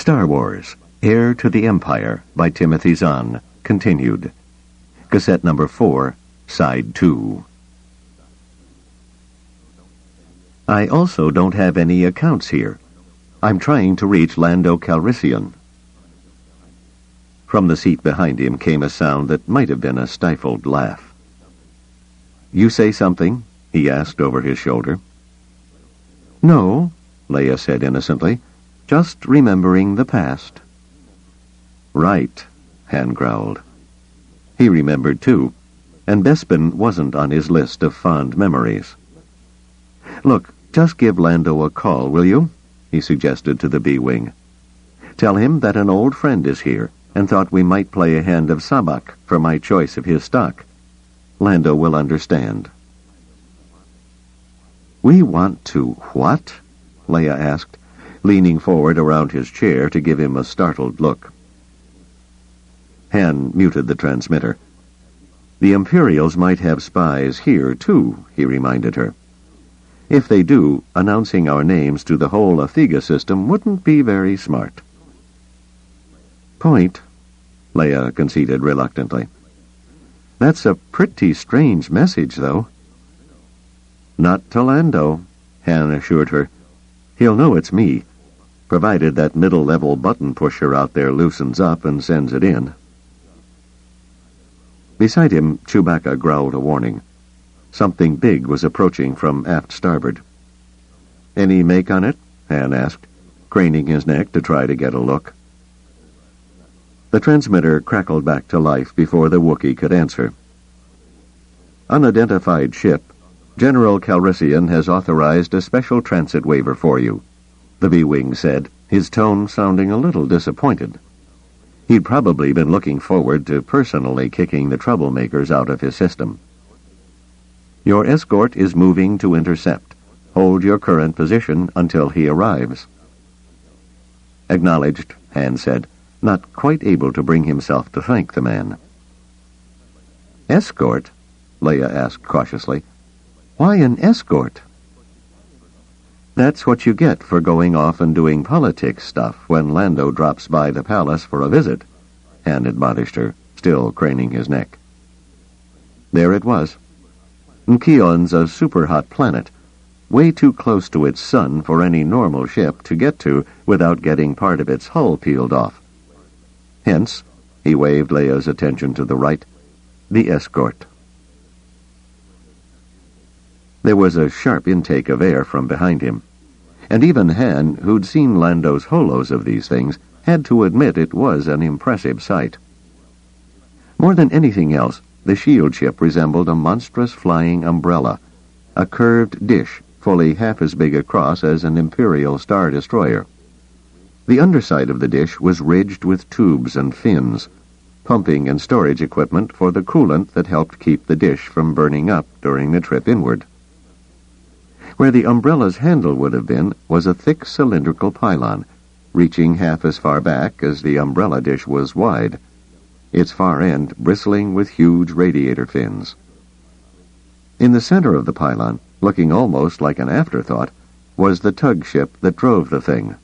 Star Wars, Heir to the Empire by Timothy Zahn, continued. Cassette number 4, Side 2. I also don't have any accounts here. I'm trying to reach Lando Calrissian. From the seat behind him came a sound that might have been a stifled laugh. You say something? He asked over his shoulder. No, Leia said innocently. Just remembering the past. Right, Han growled. He remembered too, and Bespin wasn't on his list of fond memories. Look, just give Lando a call, will you? He suggested to the B-Wing. Tell him that an old friend is here and thought we might play a hand of sabak for my choice of his stock. Lando will understand. We want to what? Leia asked, leaning forward around his chair to give him a startled look. Han muted the transmitter. The Imperials might have spies here, too, he reminded her. If they do, announcing our names to the whole Athega system wouldn't be very smart. Point, Leia conceded reluctantly. That's a pretty strange message, though. Not to Lando, Han assured her. He'll know it's me, provided that middle-level button pusher out there loosens up and sends it in. Beside him, Chewbacca growled a warning. Something big was approaching from aft starboard. Any make on it? Han asked, craning his neck to try to get a look. The transmitter crackled back to life before the Wookiee could answer. Unidentified ship. General Calrissian has authorized a special transit waiver for you, the B-Wing said, his tone sounding a little disappointed. He'd probably been looking forward to personally kicking the troublemakers out of his system. Your escort is moving to intercept. Hold your current position until he arrives. Acknowledged, Han said, not quite able to bring himself to thank the man. Escort? Leia asked cautiously. Why an escort? That's what you get for going off and doing politics stuff when Lando drops by the palace for a visit, Han admonished her, still craning his neck. There it was. Nkion's a super-hot planet, way too close to its sun for any normal ship to get to without getting part of its hull peeled off. Hence, he waved Leia's attention to the right, the escort. There was a sharp intake of air from behind him, and even Han, who'd seen Lando's holos of these things, had to admit it was an impressive sight. More than anything else, the shield ship resembled a monstrous flying umbrella, a curved dish fully half as big across as an Imperial Star Destroyer. The underside of the dish was ridged with tubes and fins, pumping and storage equipment for the coolant that helped keep the dish from burning up during the trip inward. Where the umbrella's handle would have been was a thick cylindrical pylon, reaching half as far back as the umbrella dish was wide, its far end bristling with huge radiator fins. In the center of the pylon, looking almost like an afterthought, was the tug ship that drove the thing.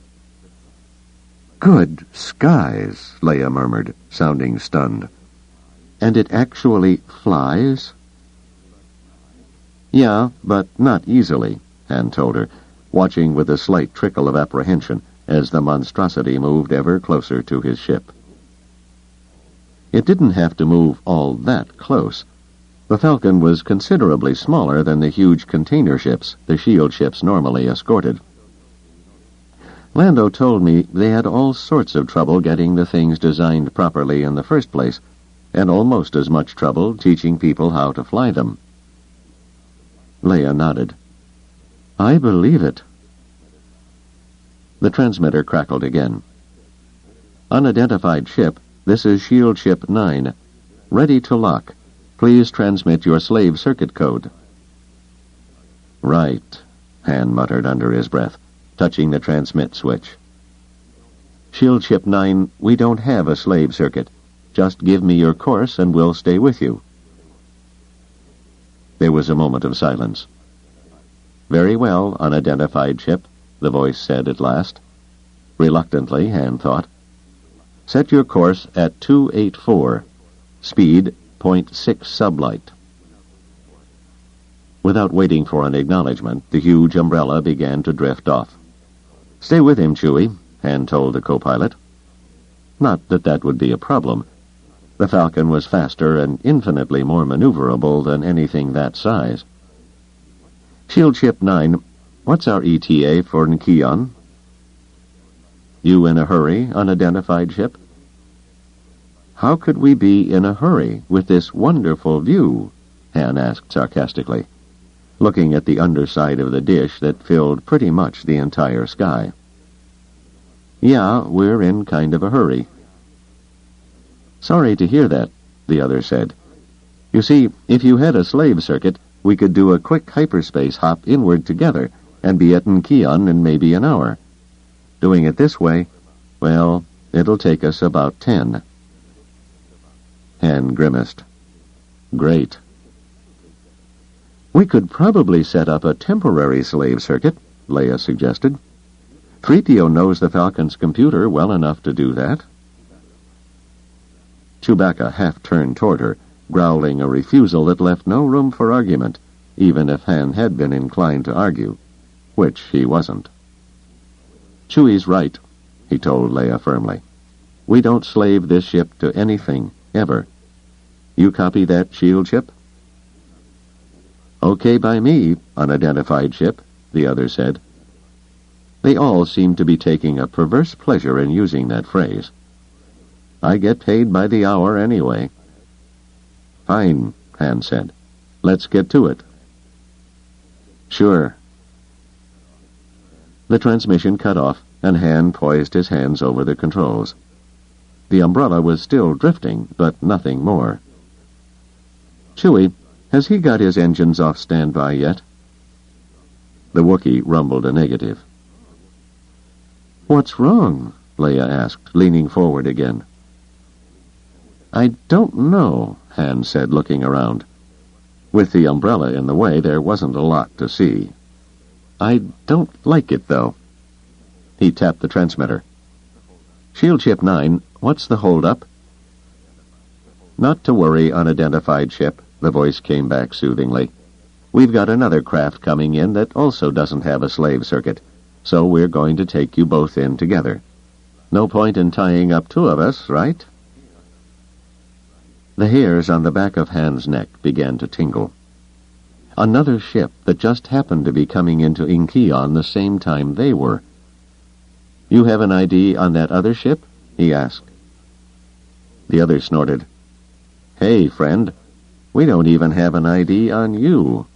Good skies, Leia murmured, sounding stunned. And it actually flies? Yeah, but not easily, Han told her, watching with a slight trickle of apprehension as the monstrosity moved ever closer to his ship. It didn't have to move all that close. The Falcon was considerably smaller than the huge container ships the shield ships normally escorted. Lando told me they had all sorts of trouble getting the things designed properly in the first place, and almost as much trouble teaching people how to fly them. Leia nodded. I believe it. The transmitter crackled again. Unidentified ship, this is Shield Ship 9. Ready to lock. Please transmit your slave circuit code. Right, Han muttered under his breath, touching the transmit switch. Shield Ship 9, we don't have a slave circuit. Just give me your course and we'll stay with you. There was a moment of silence. Very well, unidentified ship, the voice said at last. Reluctantly, Han thought. Set your course at 284. Speed, 0.6 sublight. Without waiting for an acknowledgement, the huge umbrella began to drift off. Stay with him, Chewie, Han told the co-pilot. Not that that would be a problem. The Falcon was faster and infinitely more maneuverable than anything that size. Shield Ship 9, what's our ETA for Nkion? You in a hurry, unidentified ship? How could we be in a hurry with this wonderful view? Han asked sarcastically, looking at the underside of the dish that filled pretty much the entire sky. Yeah, we're in kind of a hurry. Sorry to hear that, the other said. You see, if you had a slave circuit, we could do a quick hyperspace hop inward together and be at Nkion in maybe an hour. Doing it this way, well, it'll take us about 10. Han grimaced. Great. We could probably set up a temporary slave circuit, Leia suggested. 3PO knows the Falcon's computer well enough to do that. Chewbacca half-turned toward her, growling a refusal that left no room for argument, even if Han had been inclined to argue, which he wasn't. Chewie's right, he told Leia firmly. We don't slave this ship to anything, ever. You copy that, shield ship? Okay by me, unidentified ship, the other said. They all seemed to be taking a perverse pleasure in using that phrase. I get paid by the hour anyway. Fine, Han said. Let's get to it. Sure. The transmission cut off, and Han poised his hands over the controls. The umbrella was still drifting, but nothing more. Chewie, has he got his engines off standby yet? The Wookiee rumbled a negative. What's wrong? Leia asked, leaning forward again. I don't know, Han said, looking around. With the umbrella in the way, there wasn't a lot to see. I don't like it, though. He tapped the transmitter. Shield Ship 9, what's the hold-up? Not to worry, unidentified ship, the voice came back soothingly. We've got another craft coming in that also doesn't have a slave circuit, so we're going to take you both in together. No point in tying up two of us, right? The hairs on the back of Han's neck began to tingle. Another ship that just happened to be coming into Nkion the same time they were. You have an ID on that other ship? He asked. The other snorted. Hey, friend, we don't even have an ID on you.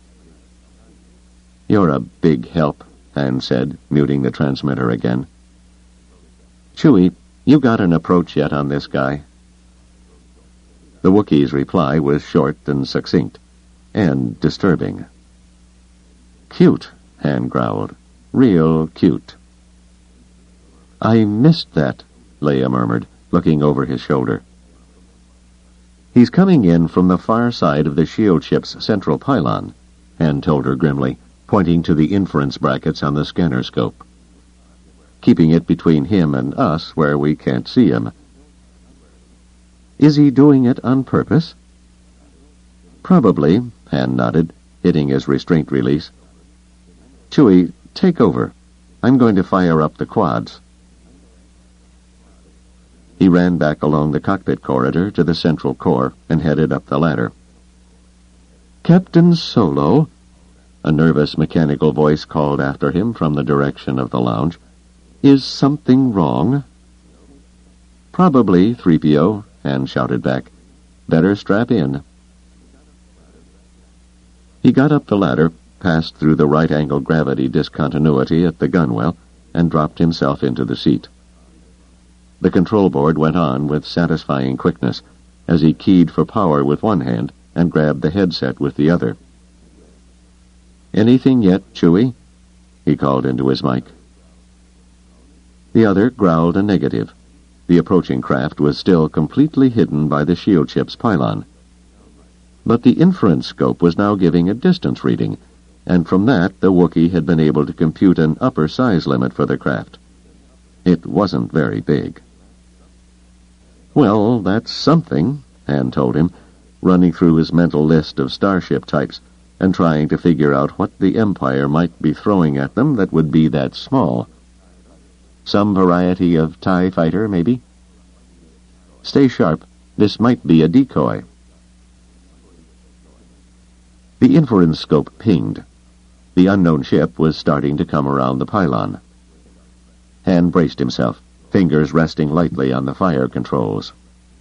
You're a big help, Han said, muting the transmitter again. Chewie, you got an approach yet on this guy? The Wookiee's reply was short and succinct, and disturbing. Cute, Han growled. Real cute. I missed that, Leia murmured, looking over his shoulder. He's coming in from the far side of the shield ship's central pylon, Han told her grimly, pointing to the inference brackets on the scanner scope. Keeping it between him and us where we can't see him. Is he doing it on purpose? Probably, Han nodded, hitting his restraint release. Chewie, take over. I'm going to fire up the quads. He ran back along the cockpit corridor to the central core and headed up the ladder. Captain Solo, a nervous mechanical voice called after him from the direction of the lounge. Is something wrong? Probably, 3PO, Han shouted back. Better strap in. He got up the ladder, passed through the right-angle gravity discontinuity at the gunwale, and dropped himself into the seat. The control board went on with satisfying quickness as he keyed for power with one hand and grabbed the headset with the other. Anything yet, Chewie? He called into his mic. The other growled a negative. The approaching craft was still completely hidden by the shield ship's pylon. But the inference scope was now giving a distance reading, and from that the Wookiee had been able to compute an upper size limit for the craft. It wasn't very big. "Well, that's something," Han told him, running through his mental list of starship types and trying to figure out what the Empire might be throwing at them that would be that small. Some variety of TIE fighter, maybe? "Stay sharp. This might be a decoy." The inference scope pinged. The unknown ship was starting to come around the pylon. Han braced himself, fingers resting lightly on the fire controls.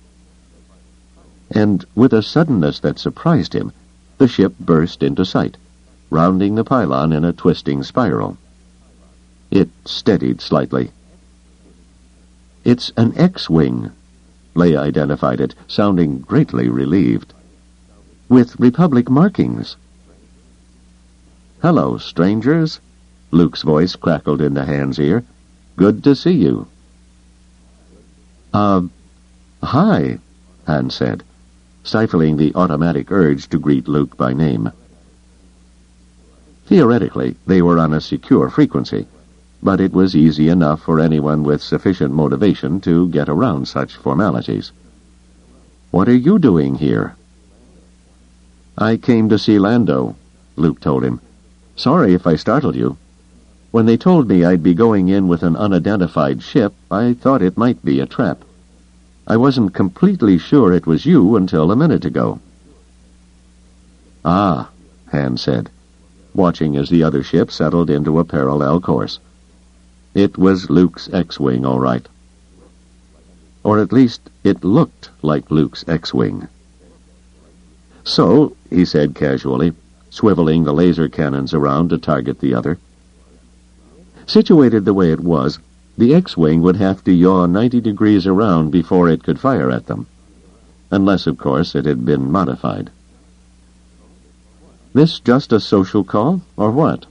And with a suddenness that surprised him, the ship burst into sight, rounding the pylon in a twisting spiral. It steadied slightly. "It's an X-Wing," Leia identified it, sounding greatly relieved. "With Republic markings." "Hello, strangers," Luke's voice crackled into Han's ear. "Good to see you." Hi," Han said, stifling the automatic urge to greet Luke by name. Theoretically, they were on a secure frequency, but it was easy enough for anyone with sufficient motivation to get around such formalities. "What are you doing here?" "I came to see Lando," Luke told him. "Sorry if I startled you. When they told me I'd be going in with an unidentified ship, I thought it might be a trap. I wasn't completely sure it was you until a minute ago." "Ah," Han said, watching as the other ship settled into a parallel course. It was Luke's X-Wing, all right. Or at least, it looked like Luke's X-Wing. "So," he said casually, swiveling the laser cannons around to target the other. Situated the way it was, the X-Wing would have to yaw 90 degrees around before it could fire at them. Unless, of course, it had been modified. "This just a social call, or what?"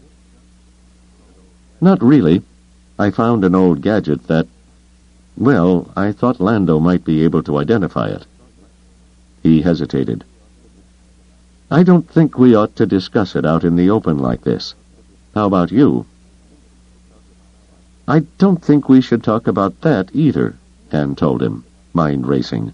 "Not really. I found an old gadget that... well, I thought Lando might be able to identify it." He hesitated. "I don't think we ought to discuss it out in the open like this. How about you?" "I don't think we should talk about that either," Han told him, mind racing.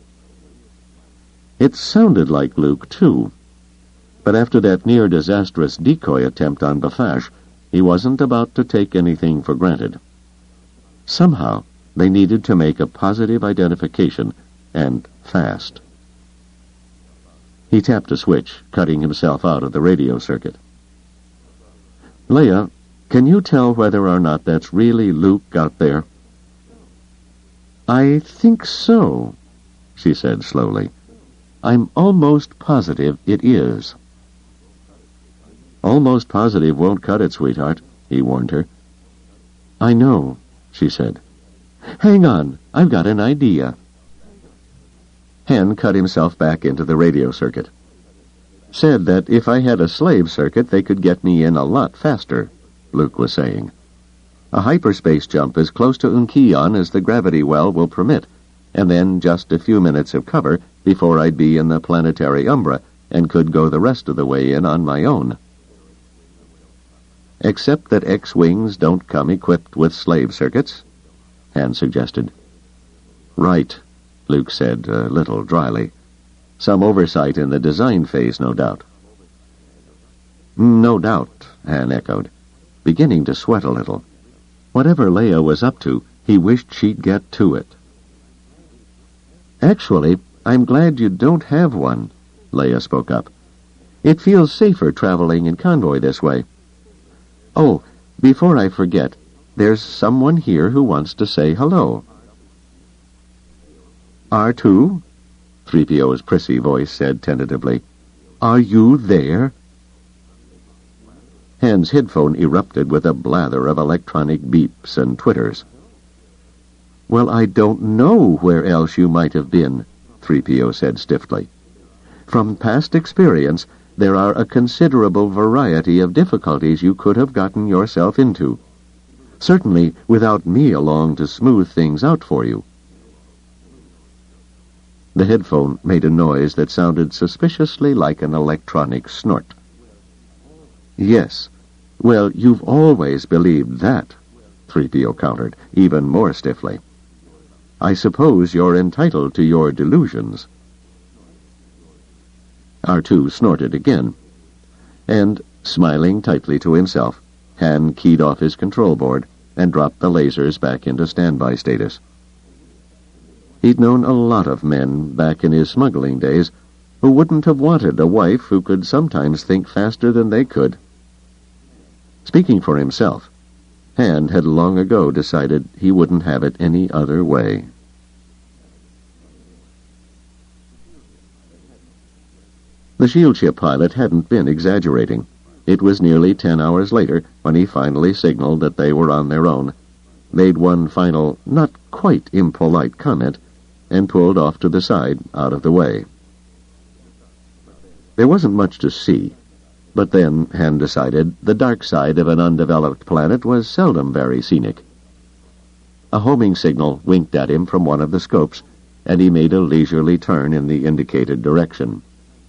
It sounded like Luke, too. But after that near-disastrous decoy attempt on Bafash, he wasn't about to take anything for granted. Somehow, they needed to make a positive identification, and fast. He tapped a switch, cutting himself out of the radio circuit. "Leia, can you tell whether or not that's really Luke out there?" "I think so," she said slowly. "I'm almost positive it is." "Almost positive won't cut it, sweetheart," he warned her. "I know," she said. "Hang on, I've got an idea." Han cut himself back into the radio circuit. "Said that if I had a slave circuit, they could get me in a lot faster," Luke was saying. "A hyperspace jump as close to Unkion as the gravity well will permit, and then just a few minutes of cover before I'd be in the planetary Umbra and could go the rest of the way in on my own." "Except that X-Wings don't come equipped with slave circuits," Han suggested. "Right," Luke said, a little dryly. "Some oversight in the design phase, no doubt." "No doubt," Han echoed, beginning to sweat a little. Whatever Leia was up to, he wished she'd get to it. "Actually, I'm glad you don't have one," Leia spoke up. "It feels safer traveling in convoy this way. Oh, before I forget, there's someone here who wants to say hello." "R2?" 3PO's prissy voice said tentatively. "Are you there?" Han's headphone erupted with a blather of electronic beeps and twitters. "Well, I don't know where else you might have been," 3PO said stiffly. "From past experience, there are a considerable variety of difficulties you could have gotten yourself into. Certainly without me along to smooth things out for you." The headphone made a noise that sounded suspiciously like an electronic snort. "Yes. Well, you've always believed that," 3PO countered, even more stiffly. "I suppose you're entitled to your delusions." R2 snorted again, and, smiling tightly to himself, Han keyed off his control board and dropped the lasers back into standby status. He'd known a lot of men back in his smuggling days who wouldn't have wanted a wife who could sometimes think faster than they could. Speaking for himself, Han had long ago decided he wouldn't have it any other way. The shield ship pilot hadn't been exaggerating. It was nearly 10 hours later when he finally signaled that they were on their own, made one final, not quite impolite comment, and pulled off to the side, out of the way. There wasn't much to see, but then, Han decided, the dark side of an undeveloped planet was seldom very scenic. A homing signal winked at him from one of the scopes, and he made a leisurely turn in the indicated direction.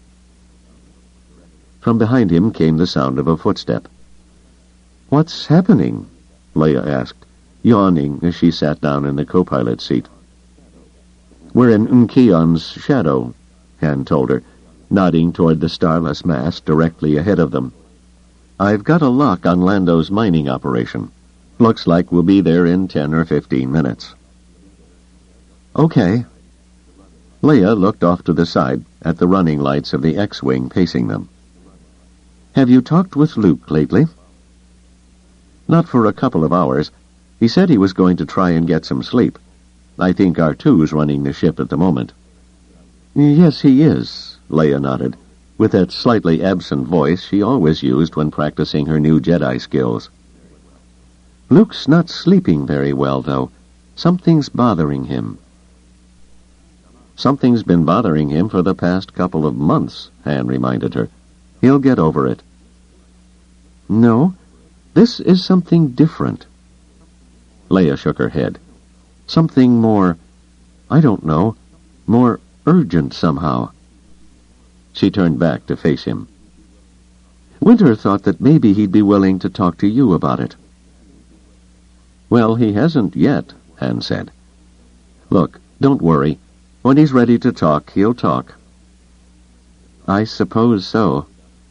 From behind him came the sound of a footstep. "What's happening?" Leia asked, yawning as she sat down in the co-pilot's seat. "We're in Nkion's shadow," Han told her, nodding toward the starless mass directly ahead of them. "I've got a lock on Lando's mining operation. Looks like we'll be there in 10 or 15 minutes." "Okay." Leia looked off to the side at the running lights of the X-Wing pacing them. "Have you talked with Luke lately?" "Not for a couple of hours. He said he was going to try and get some sleep. I think R2's running the ship at the moment." "Yes, he is," Leia nodded, with that slightly absent voice she always used when practicing her new Jedi skills. "Luke's not sleeping very well, though. Something's bothering him." "Something's been bothering him for the past couple of months," Han reminded her. "He'll get over it." "No, this is something different." Leia shook her head. "Something more, I don't know, more urgent somehow." She turned back to face him. "Winter thought that maybe he'd be willing to talk to you about it." "Well, he hasn't yet," Han said. "Look, don't worry. When he's ready to talk, he'll talk." "I suppose so."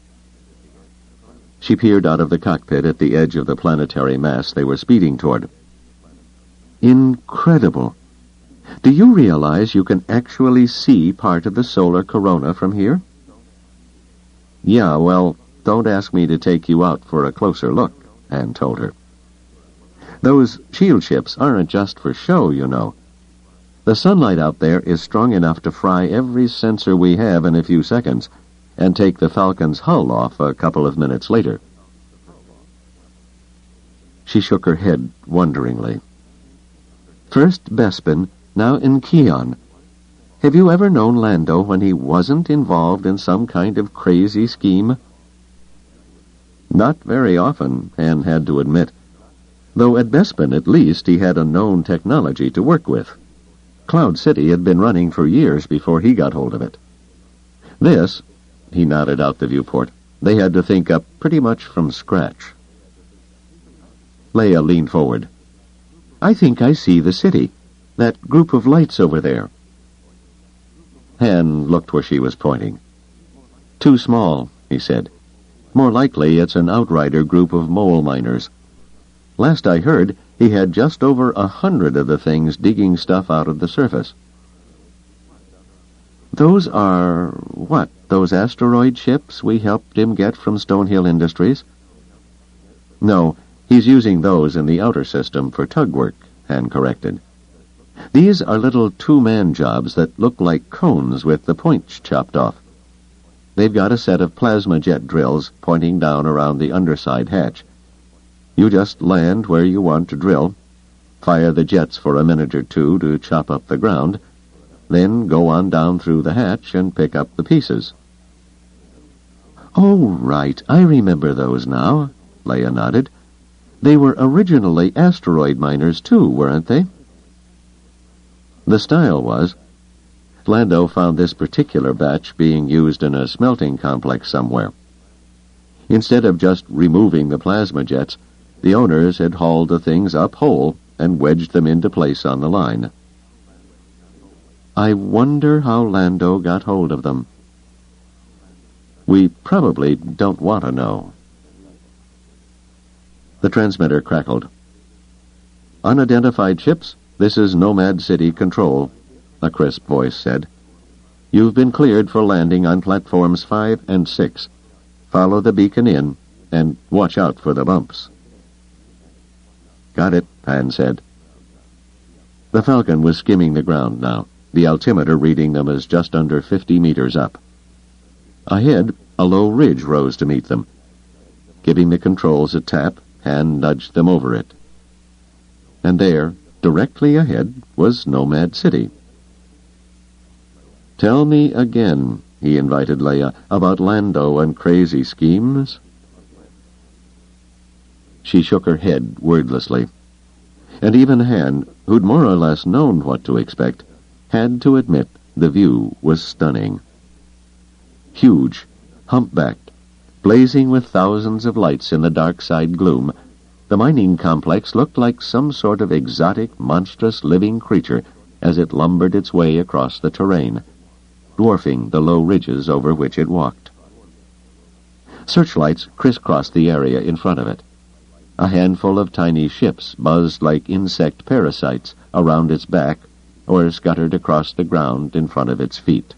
She peered out of the cockpit at the edge of the planetary mass they were speeding toward. "Incredible. Do you realize you can actually see part of the solar corona from here?" "Yeah, well, don't ask me to take you out for a closer look," Han told her. "Those shield ships aren't just for show, you know. The sunlight out there is strong enough to fry every sensor we have in a few seconds, and take the Falcon's hull off a couple of minutes later." She shook her head wonderingly. "First Bespin, now Nkion. Have you ever known Lando when he wasn't involved in some kind of crazy scheme?" "Not very often," Han had to admit. Though at Bespin, at least, he had a known technology to work with. Cloud City had been running for years before he got hold of it. This, he nodded out the viewport, they had to think up pretty much from scratch. Leia leaned forward. "I think I see the city. That group of lights over there." Han looked where she was pointing. "Too small," he said. "More likely it's an outrider group of mole miners. Last I heard, he had just over 100 of the things digging stuff out of the surface." "Those are, what, those asteroid ships we helped him get from Stonehill Industries?" "No, he's using those in the outer system for tug work," Han corrected. "These are little two-man jobs that look like cones with the points chopped off. They've got a set of plasma jet drills pointing down around the underside hatch. You just land where you want to drill, fire the jets for a minute or two to chop up the ground, then go on down through the hatch and pick up the pieces." "Oh, right, I remember those now," Leia nodded. "They were originally asteroid miners, too, weren't they?" The style was. Lando found this particular batch being used in a smelting complex somewhere. Instead of just removing the plasma jets, The owners had hauled the things up whole and wedged them into place on the line. I wonder how Lando got hold of them. We probably don't want to know. The transmitter crackled. Unidentified ships, this is Nomad City Control, a crisp voice said. You've been cleared for landing on platforms 5 and 6. Follow the beacon in, and watch out for the bumps. Got it, Han said. The Falcon was skimming the ground now, the altimeter reading them as just under 50 meters up. Ahead, a low ridge rose to meet them. Giving the controls a tap, Han nudged them over it. And there, directly ahead, was Nomad City. Tell me again, he invited Leia, about Lando and crazy schemes. She shook her head wordlessly. And even Han, who'd more or less known what to expect, had to admit the view was stunning. Huge, humpbacked, blazing with thousands of lights in the dark side gloom, the mining complex looked like some sort of exotic, monstrous living creature as it lumbered its way across the terrain, dwarfing the low ridges over which it walked. Searchlights crisscrossed the area in front of it. A handful of tiny ships buzzed like insect parasites around its back or scuttered across the ground in front of its feet.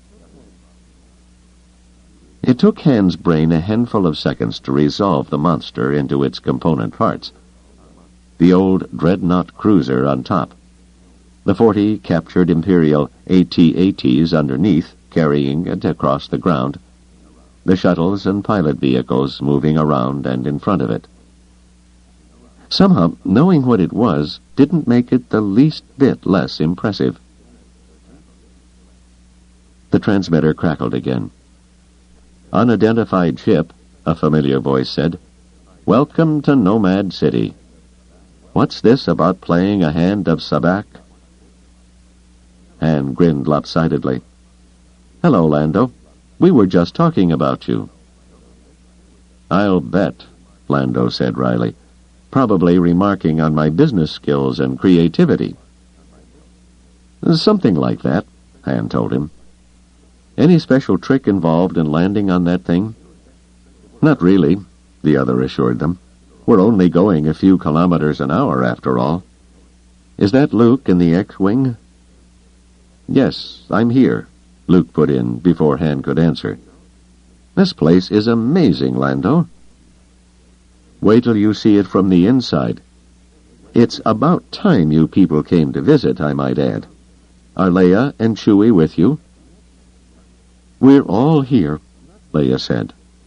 It took Han's brain a handful of seconds to resolve the monster into its component parts. The old dreadnought cruiser on top, the 40 captured Imperial AT-ATs underneath carrying it across the ground, the shuttles and pilot vehicles moving around and in front of it. Somehow, knowing what it was didn't make it the least bit less impressive. The transmitter crackled again. Unidentified ship, a familiar voice said. Welcome to Nomad City. What's this about playing a hand of sabacc? Han grinned lopsidedly. Hello, Lando. We were just talking about you. I'll bet, Lando said wryly, probably remarking on my business skills and creativity. Something like that, Han told him. Any special trick involved in landing on that thing? Not really, the other assured them. We're only going a few kilometers an hour, after all. Is that Luke in the X-Wing? Yes, I'm here, Luke put in before Han could answer. This place is amazing, Lando. Wait till you see it from the inside. It's about time you people came to visit, I might add. Are Leia and Chewie with you? We're all here, Leia said.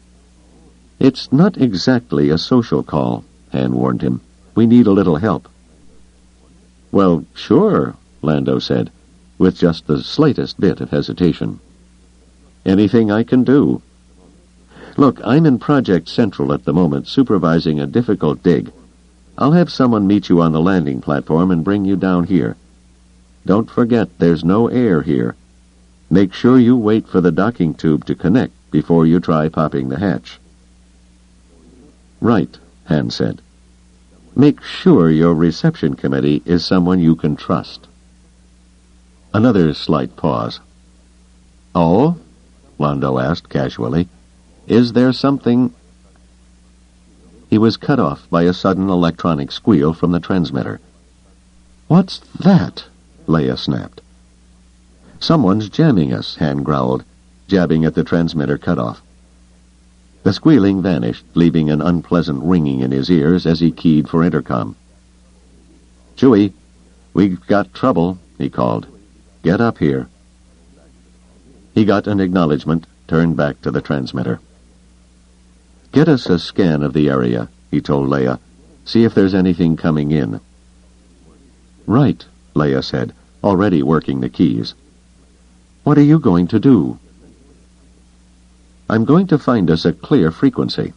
It's not exactly a social call, Han warned him. We need a little help. Well, sure, Lando said, with just the slightest bit of hesitation. Anything I can do. Look, I'm in Project Central at the moment, supervising a difficult dig. I'll have someone meet you on the landing platform and bring you down here. Don't forget, there's no air here. Make sure you wait for the docking tube to connect before you try popping the hatch. Right, Han said. Make sure your reception committee is someone you can trust. Another slight pause. Oh? Lando asked casually. Is there something... He was cut off by a sudden electronic squeal from the transmitter. What's that? Leia snapped. Someone's jamming us, Han growled, jabbing at the transmitter cutoff. The squealing vanished, leaving an unpleasant ringing in his ears as he keyed for intercom. Chewie, we've got trouble, he called. Get up here. He got an acknowledgement, turned back to the transmitter. Get us a scan of the area, he told Leia. See if there's anything coming in. Right, Leia said, already working the keys. What are you going to do? I'm going to find us a clear frequency.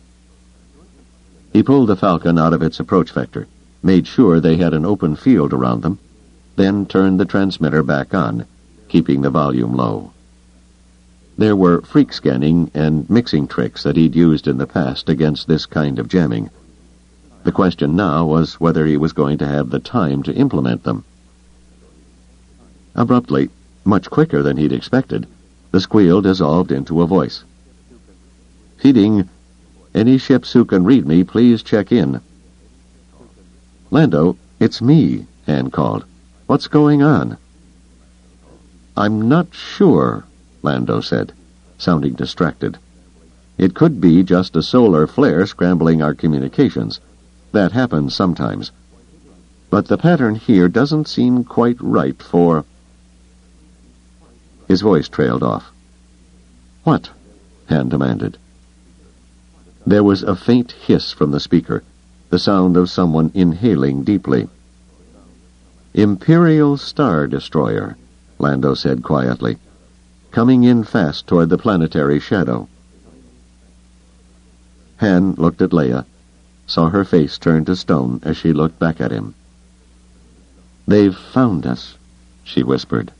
He pulled the Falcon out of its approach vector, made sure they had an open field around them, then turned the transmitter back on, keeping the volume low. There were freak scanning and mixing tricks that he'd used in the past against this kind of jamming. The question now was whether he was going to have the time to implement them. Abruptly, much quicker than he'd expected, the squeal dissolved into a voice. "Feeding. Any ships who can read me, please check in." "Lando, it's me," Han called. "What's going on?" "I'm not sure," Lando said, sounding distracted. "It could be just a solar flare scrambling our communications. That happens sometimes. But the pattern here doesn't seem quite right for—" His voice trailed off. "What?" Han demanded. There was a faint hiss from the speaker, the sound of someone inhaling deeply. "Imperial Star Destroyer," Lando said quietly, "coming in fast toward the planetary shadow." Han looked at Leia, saw her face turn to stone as she looked back at him. "They've found us," she whispered.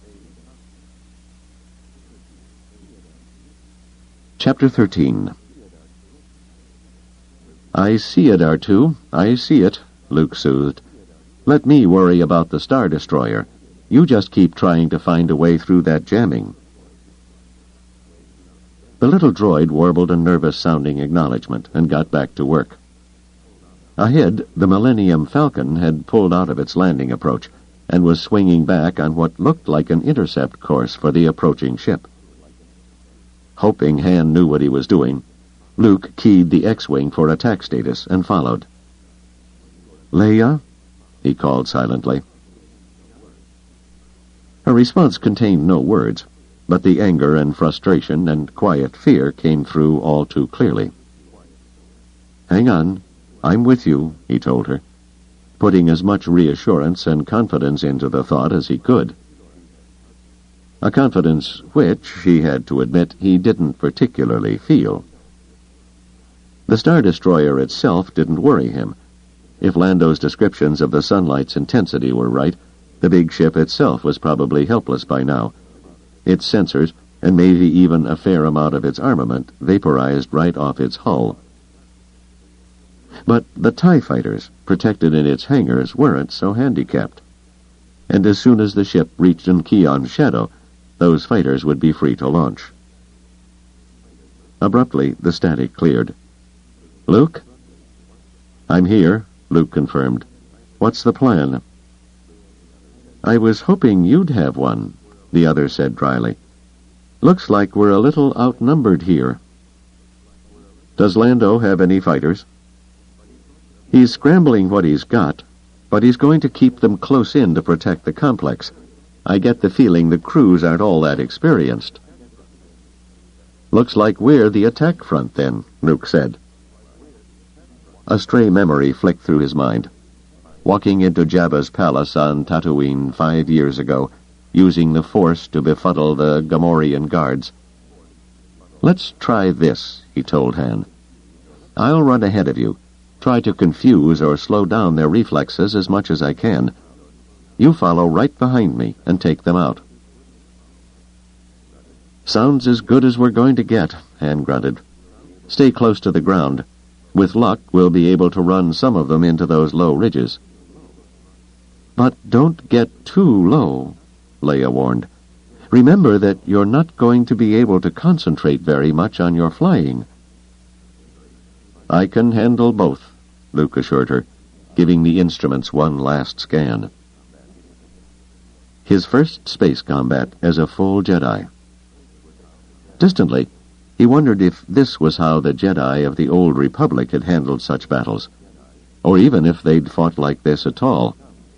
Chapter 13. "I see it, R2. I see it," Luke soothed. "Let me worry about the Star Destroyer. You just keep trying to find a way through that jamming." The little droid warbled a nervous-sounding acknowledgement and got back to work. Ahead, the Millennium Falcon had pulled out of its landing approach and was swinging back on what looked like an intercept course for the approaching ship. Hoping Han knew what he was doing, Luke keyed the X-Wing for attack status and followed. "Leia?" he called silently. Her response contained no words, but the anger and frustration and quiet fear came through all too clearly. "Hang on. I'm with you," he told her, putting as much reassurance and confidence into the thought as he could. A confidence which, he had to admit, he didn't particularly feel. The Star Destroyer itself didn't worry him. If Lando's descriptions of the sunlight's intensity were right, the big ship itself was probably helpless by now. Its sensors, and maybe even a fair amount of its armament, vaporized right off its hull. But the TIE fighters, protected in its hangars, weren't so handicapped. And as soon as the ship reached Nkion's shadow, those fighters would be free to launch. Abruptly, the static cleared. "Luke?" "I'm here," Luke confirmed. "What's the plan?" "I was hoping you'd have one," the other said dryly. "Looks like we're a little outnumbered here." "Does Lando have any fighters?" "He's scrambling what he's got, but he's going to keep them close in to protect the complex. I get the feeling the crews aren't all that experienced." "Looks like we're the attack front, then," Luke said. A stray memory flicked through his mind. Walking into Jabba's palace on Tatooine 5 years ago, using the Force to befuddle the Gamorrean guards. "Let's try this," he told Han. "I'll run ahead of you, try to confuse or slow down their reflexes as much as I can. You follow right behind me and take them out." "Sounds as good as we're going to get," Han grunted. "Stay close to the ground. With luck, we'll be able to run some of them into those low ridges." "But don't get too low," Leia warned. "Remember that you're not going to be able to concentrate very much on your flying." "I can handle both," Luke assured her, giving the instruments one last scan. His first space combat as a full Jedi. Distantly, he wondered if this was how the Jedi of the Old Republic had handled such battles, or even if they'd fought like this at all.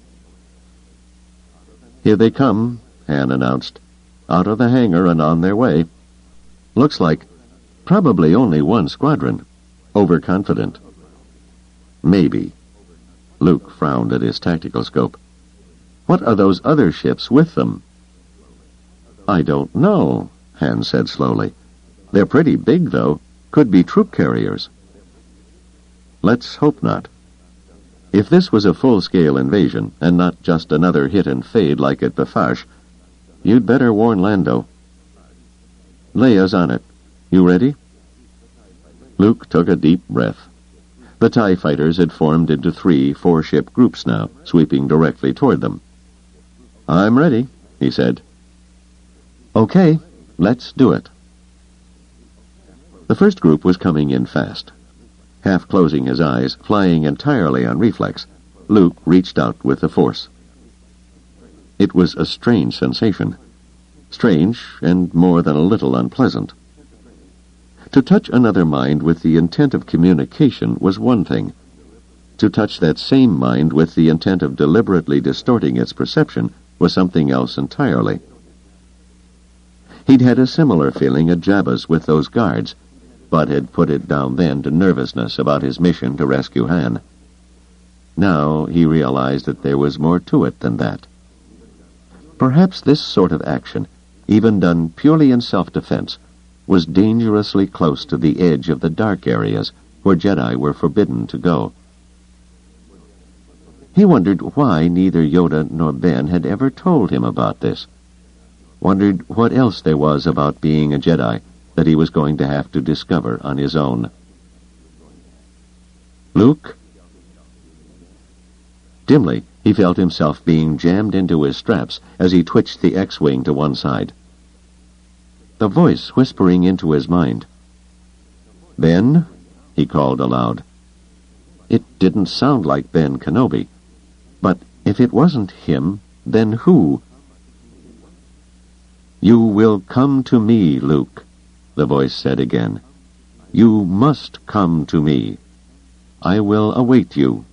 "Here they come," Han announced, "out of the hangar and on their way. Looks like probably only one squadron. Overconfident." "Maybe." Luke frowned at his tactical scope. "What are those other ships with them?" "I don't know," Han said slowly. "They're pretty big, though. Could be troop carriers." "Let's hope not. If this was a full-scale invasion, and not just another hit and fade like at Bafash, you'd better warn Lando." "Leia's on it. You ready?" Luke took a deep breath. The TIE fighters had formed into 3 4-ship groups now, sweeping directly toward them. "I'm ready," he said. "Okay, let's do it." The first group was coming in fast. Half closing his eyes, flying entirely on reflex, Luke reached out with the force. It was a strange sensation. Strange and more than a little unpleasant. To touch another mind with the intent of communication was one thing. To touch that same mind with the intent of deliberately distorting its perception was something else entirely. He'd had a similar feeling at Jabba's with those guards, but had put it down then to nervousness about his mission to rescue Han. Now he realized that there was more to it than that. Perhaps this sort of action, even done purely in self-defense, was dangerously close to the edge of the dark areas where Jedi were forbidden to go. He wondered why neither Yoda nor Ben had ever told him about this. Wondered what else there was about being a Jedi that he was going to have to discover on his own. "Luke?" Dimly, he felt himself being jammed into his straps as he twitched the X-wing to one side. The voice whispering into his mind. "Ben?" he called aloud. It didn't sound like Ben Kenobi. But if it wasn't him, then who? "You will come to me, Luke," the voice said again. "You must come to me. I will await you."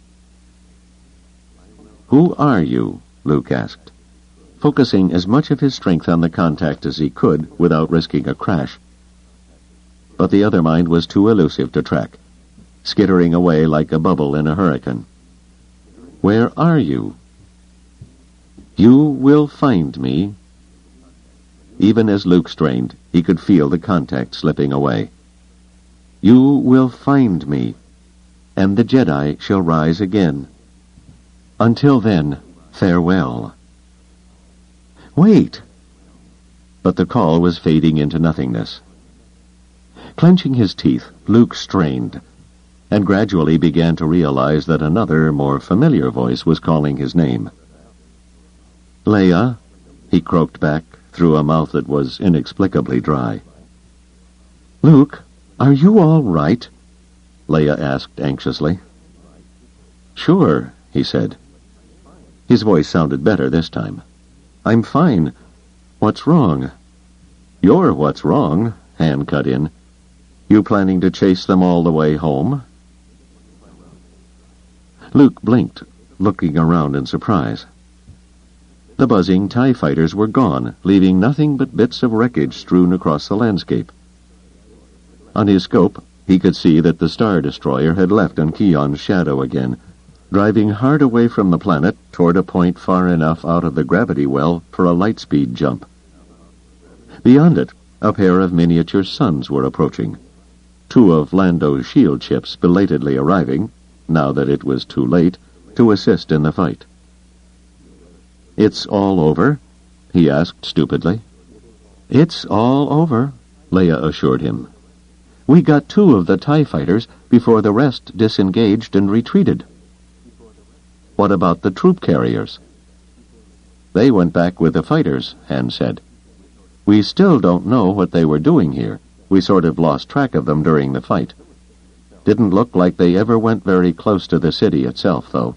"Who are you?" Luke asked, focusing as much of his strength on the contact as he could without risking a crash. But the other mind was too elusive to track, skittering away like a bubble in a hurricane. "Where are you?" "You will find me." Even as Luke strained, he could feel the contact slipping away. "You will find me, and the Jedi shall rise again. Until then, farewell." "Wait!" But the call was fading into nothingness. Clenching his teeth, Luke strained, and gradually began to realize that another, more familiar voice was calling his name. "Leia," he croaked back through a mouth that was inexplicably dry. "Luke, are you all right?" Leia asked anxiously. "Sure," he said. His voice sounded better this time. "I'm fine. What's wrong?" "You're what's wrong," Han cut in. "You planning to chase them all the way home?" Luke blinked, looking around in surprise. The buzzing TIE fighters were gone, leaving nothing but bits of wreckage strewn across the landscape. On his scope, he could see that the Star Destroyer had left Unkion's shadow again, driving hard away from the planet toward a point far enough out of the gravity well for a light-speed jump. Beyond it, a pair of miniature suns were approaching, 2 of Lando's shield ships belatedly arriving, now that it was too late, to assist in the fight. "It's all over?" he asked stupidly. "It's all over," Leia assured him. "We got 2 of the TIE fighters before the rest disengaged and retreated." "What about the troop carriers?" "They went back with the fighters," Han said. "We still don't know what they were doing here. We sort of lost track of them during the fight. Didn't look like they ever went very close to the city itself, though."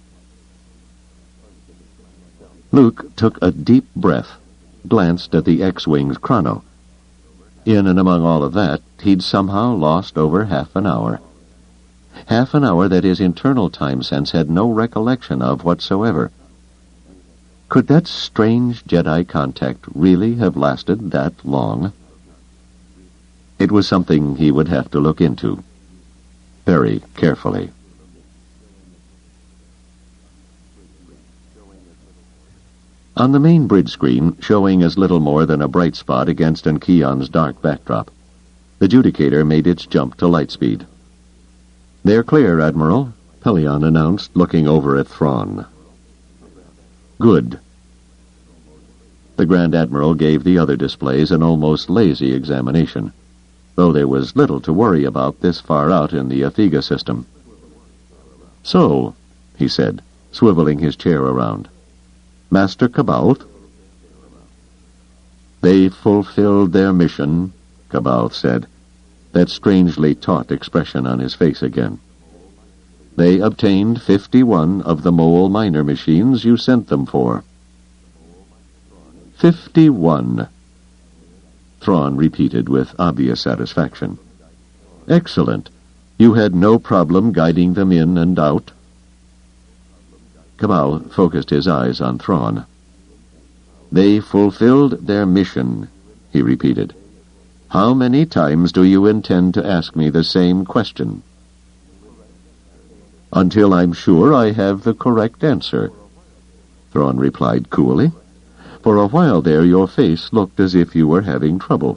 Luke took a deep breath, glanced at the X-Wing's chrono. In and among all of that, he'd somehow lost over half an hour. Half an hour that his internal time sense had no recollection of whatsoever. Could that strange Jedi contact really have lasted that long? It was something he would have to look into, very carefully. On the main bridge screen, showing as little more than a bright spot against Unkion's dark backdrop, the Judicator made its jump to light speed. "They're clear, Admiral," Pelion announced, looking over at Thrawn. "Good." The Grand Admiral gave the other displays an almost lazy examination, though there was little to worry about this far out in the Athega system. "So," he said, swiveling his chair around. "Master C'baoth?" "They fulfilled their mission," C'baoth said, that strangely taut expression on his face again. "They obtained 51 of the mole miner machines you sent them for." 51, Thrawn repeated with obvious satisfaction. "Excellent. You had no problem guiding them in and out?" C'baoth focused his eyes on Thrawn. "They fulfilled their mission," he repeated. "How many times do you intend to ask me the same question?" "Until I'm sure I have the correct answer," Thrawn replied coolly. "For a while there your face looked as if you were having trouble."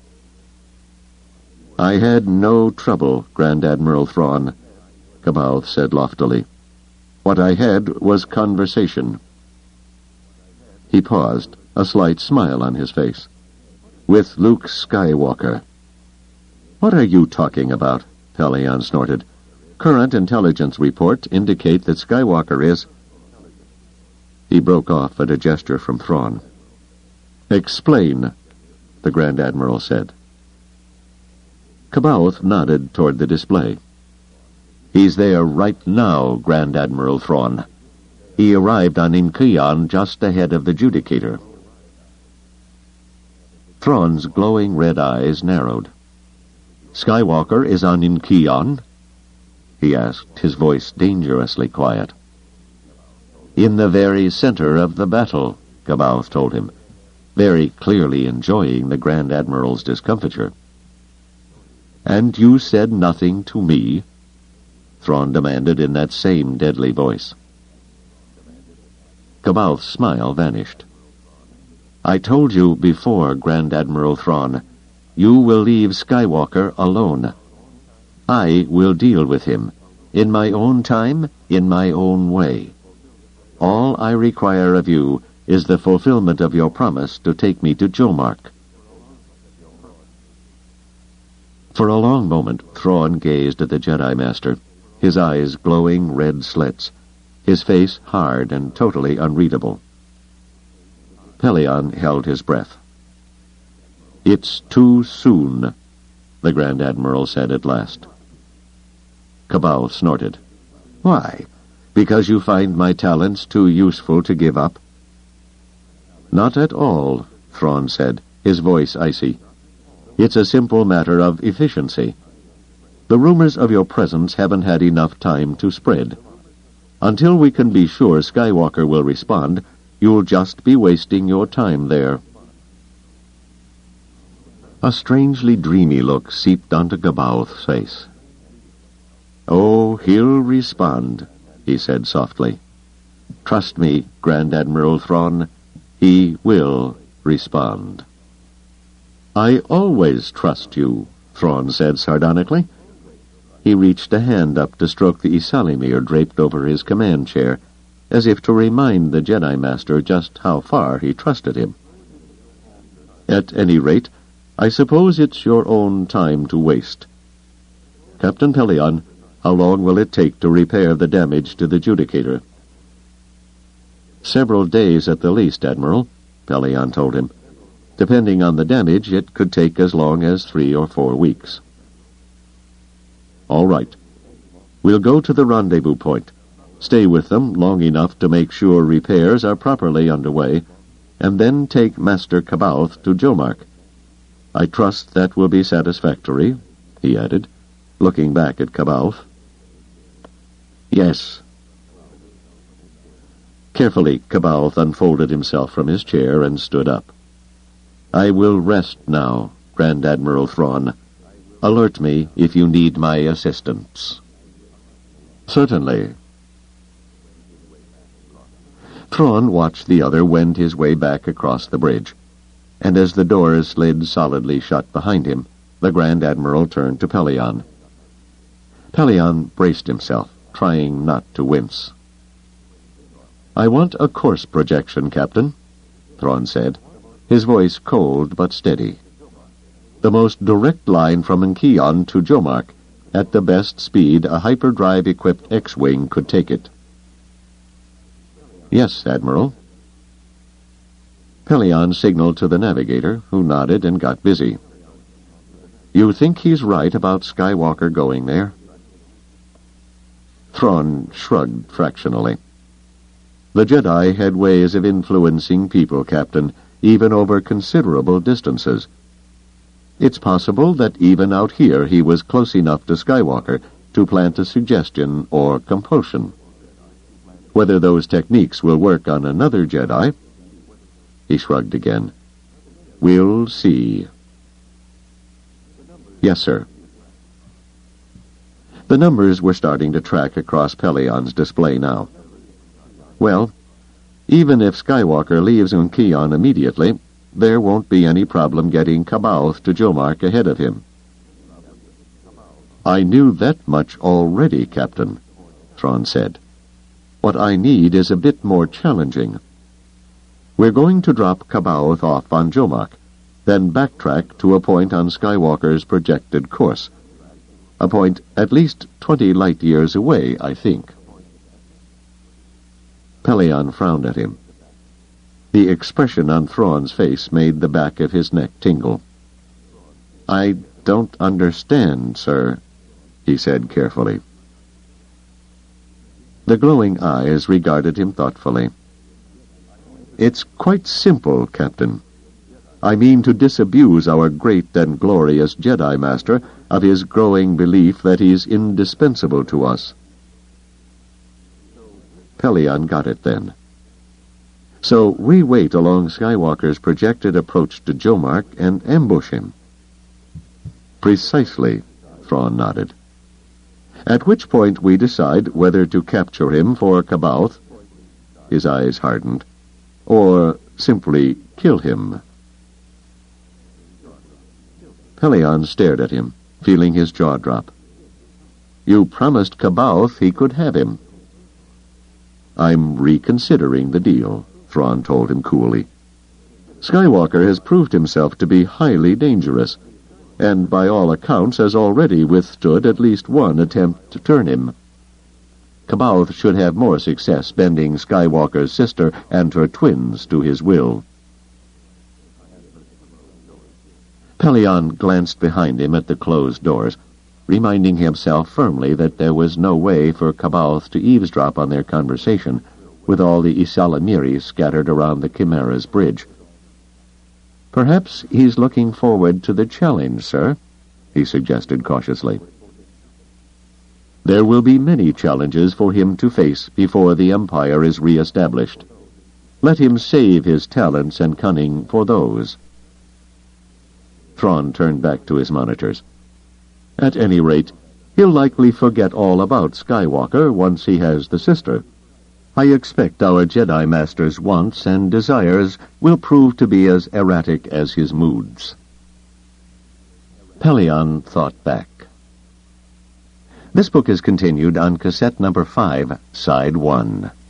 "I had no trouble, Grand Admiral Thrawn," C'baoth said loftily. "What I had was conversation." He paused, a slight smile on his face. "With Luke Skywalker." "What are you talking about?" Pellaeon snorted. "Current intelligence reports indicate that Skywalker is—" He broke off at a gesture from Thrawn. "Explain," the Grand Admiral said. C'baoth nodded toward the display. "He's there right now, Grand Admiral Thrawn. He arrived on Inkion just ahead of the Judicator." Thrawn's glowing red eyes narrowed. "Skywalker is on Inkion?" he asked, his voice dangerously quiet. "In the very center of the battle," C'baoth told him, very clearly enjoying the Grand Admiral's discomfiture. "And you said nothing to me?" Thrawn demanded in that same deadly voice. C'baoth's smile vanished. "I told you before, Grand Admiral Thrawn, you will leave Skywalker alone. I will deal with him, in my own time, in my own way. All I require of you is the fulfillment of your promise to take me to Jomark." For a long moment, Thrawn gazed at the Jedi Master, his eyes glowing red slits, his face hard and totally unreadable. Pellaeon held his breath. "It's too soon," the Grand Admiral said at last. C'baoth snorted. "Why? Because you find my talents too useful to give up?" "Not at all," Thrawn said, his voice icy. "It's a simple matter of efficiency. The rumors of your presence haven't had enough time to spread. Until we can be sure Skywalker will respond, you'll just be wasting your time there." A strangely dreamy look seeped onto C'baoth's face. "Oh, he'll respond," he said softly. "Trust me, Grand Admiral Thrawn, he will respond." "I always trust you," Thrawn said sardonically. He reached a hand up to stroke the Ysalamir draped over his command chair, as if to remind the Jedi Master just how far he trusted him. "At any rate, I suppose it's your own time to waste. Captain Pellaeon, how long will it take to repair the damage to the Judicator?" "Several days at the least, Admiral," Pellaeon told him. "Depending on the damage, it could take as long as 3 or 4 weeks." "All right. We'll go to the rendezvous point, stay with them long enough to make sure repairs are properly underway, and then take Master C'baoth to Jomark. I trust that will be satisfactory," he added, looking back at C'baoth. "Yes." Carefully, C'baoth unfolded himself from his chair and stood up. "I will rest now, Grand Admiral Thrawn. Alert me if you need my assistance." "Certainly." Thrawn watched the other wend his way back across the bridge, and as the doors slid solidly shut behind him, the Grand Admiral turned to Pellaeon. Pellaeon braced himself, trying not to wince. "I want a course projection, Captain," Thrawn said, his voice cold but steady. "The most direct line from Inkion to Jomark, at the best speed a hyperdrive-equipped X-Wing could take it. "Yes, Admiral." Pellaeon signaled to the navigator, who nodded and got busy. "You think he's right about Skywalker going there?" Thrawn shrugged fractionally. "The Jedi had ways of influencing people, Captain, even over considerable distances. It's possible that even out here he was close enough to Skywalker to plant a suggestion or compulsion. Whether those techniques will work on another Jedi..." He shrugged again. "We'll see." "Yes, sir." The numbers were starting to track across Pellaeon's display now. "Well, even if Skywalker leaves Unkion immediately, there won't be any problem getting C'baoth to Jomark ahead of him." "I knew that much already, Captain," Thrawn said. "What I need is a bit more challenging. We're going to drop C'baoth off on Jomark, then backtrack to a point on Skywalker's projected course. A point at least 20 light-years away, I think." Pellaeon frowned at him. The expression on Thrawn's face made the back of his neck tingle. "I don't understand, sir," he said carefully. The glowing eyes regarded him thoughtfully. "It's quite simple, Captain. I mean to disabuse our great and glorious Jedi Master of his growing belief that he's indispensable to us." Pellaeon got it then. "So we wait along Skywalker's projected approach to Jomark and ambush him." "Precisely," Thrawn nodded. "At which point we decide whether to capture him for C'baoth," his eyes hardened, "or simply kill him." Pellaeon stared at him, feeling his jaw drop. "You promised C'baoth he could have him." "I'm reconsidering the deal," Thrawn told him coolly. "Skywalker has proved himself to be highly dangerous, and by all accounts has already withstood at least one attempt to turn him. C'baoth should have more success bending Skywalker's sister and her twins to his will." Pellaeon glanced behind him at the closed doors, reminding himself firmly that there was no way for C'baoth to eavesdrop on their conversation with all the Ysalamiri scattered around the Chimera's bridge. "Perhaps he's looking forward to the challenge, sir," he suggested cautiously. "There will be many challenges for him to face before the Empire is re-established. Let him save his talents and cunning for those." Thrawn turned back to his monitors. "At any rate, he'll likely forget all about Skywalker once he has the sister. I expect our Jedi Master's wants and desires will prove to be as erratic as his moods." Pellaeon thought back. This book is continued on cassette number 5, side 1.